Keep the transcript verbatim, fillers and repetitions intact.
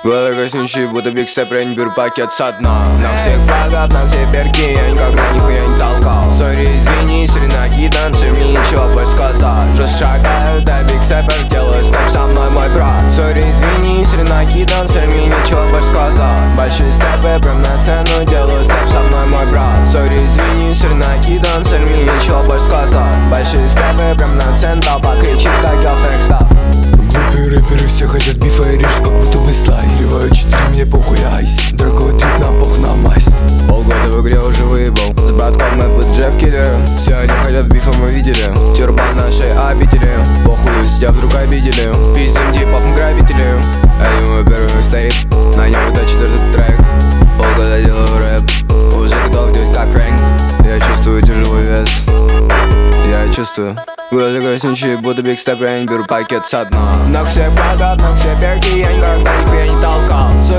Глаза краснющие, будто биг степ, я не беру пакет со дна. На всех богат, на все перки, я никогда нихуя не толкал. Сори, извини, сренаки танцы, мне ничего больше сказать. Just шагаю до биг степер, делаю степ со мной мой брат. Сори, извини, сренаки танцы, мне ничего больше сказать. Большие степы, прям на цену, делаю степ со мной мой брат. Сори, извини, сренаки танцы, мне ничего больше сказать. Большие степы, прям на цену, толпа кричит, как я фэкстап. Глупые рэперы все хотят бифа и режут, как будто бы слайс. Ливаю четыре, мне похуй айс. Дорогой трип на бог на масть. Полгода в игре уже выебал. С братком мы под Джефф Киллером. Все они хотят бифа, мы видели. Тюрбан нашей обители. Похуй, если тебя вдруг обидели. Пиздим типом грабители. Я думаю, первый стоит. На нем это четвертый трек. Полгода делаю рэп. Уже готов делать как Фрэнк. Я чувствую тяжелый вес. Я чувствую. Глаза краснючие, будто биг степ, я не беру пакет со дна. На всех богат, на все перки, я никогда нихуя не толкал.